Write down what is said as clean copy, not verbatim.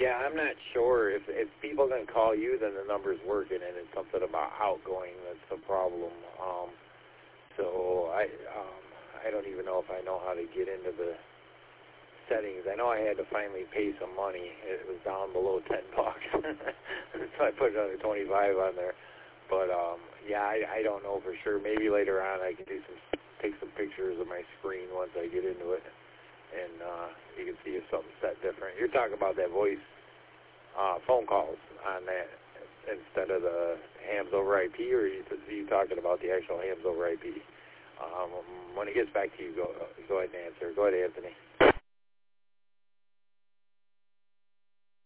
Yeah, I'm not sure. If people can call you, then the number's working, and it's something about outgoing that's the problem. So I don't even know if I know how to get into the settings. I know I had to finally pay some money. It was down below $10, so I put another 25 on there. But yeah, I don't know for sure. Maybe later on I can take some pictures of my screen once I get into it, and you can see if something's set different. You're talking about that voice phone calls on that instead of the hams over IP, or are you talking about the actual hams over IP? When it gets back to you, go ahead and answer. Go ahead, Anthony.